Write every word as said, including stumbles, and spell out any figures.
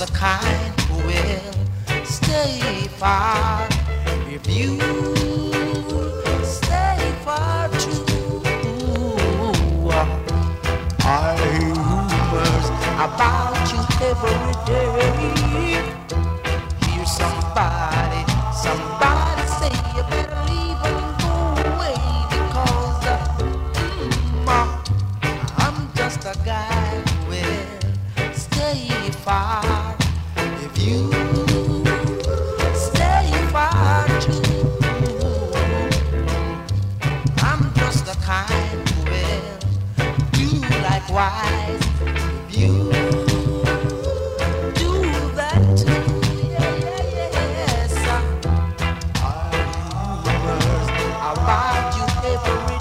the kind who will stay far if you stay far too. I hear rumors about you every day. Hear somebody, somebody say you better leave and go away because uh, mm, uh, I'm just a guy who will stay far if you stay far too. I'm just the kind who will do likewise if you do that too. Yeah, yeah, yes. I hear rumors about you every